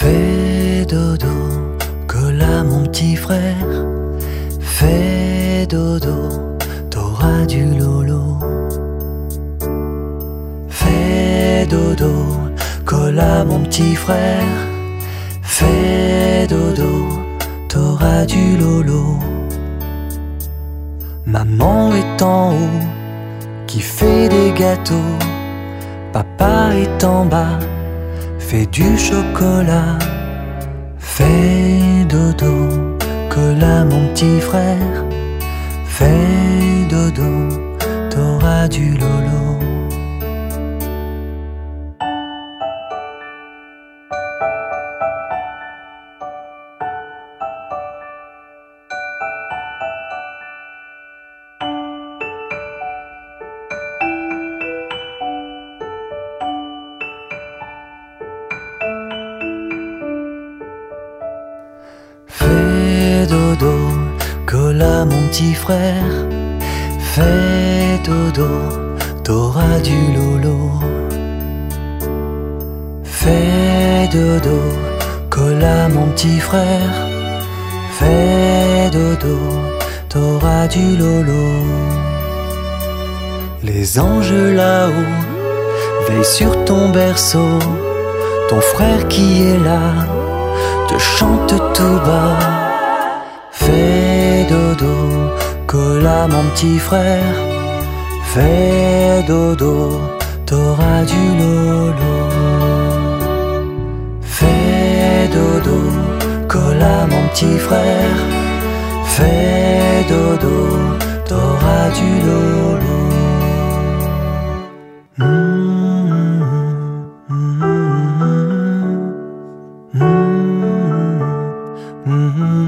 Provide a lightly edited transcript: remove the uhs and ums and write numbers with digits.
Fais dodo, colla mon petit frère. Fais dodo, t'auras du lolo. Fais dodo, colla mon petit frère. Fais dodo, t'auras du lolo. Maman est en haut, qui fait des gâteaux. Papa est en bas, fait du chocolat. Fais dodo, colla mon petit frère. Fais dodo, t'auras du lolo. Fais dodo, colla mon petit frère. Fais dodo, t'auras du lolo. Fais dodo, colla mon petit frère. Fais dodo, t'auras du lolo. Les anges là-haut veillent sur ton berceau. Ton frère qui est là te chante tout bas. Fais dodo, colla mon petit frère. Fais dodo, t'auras du lolo. Fais dodo, colla mon petit frère. Fais dodo, t'auras du lolo. Mm-hmm.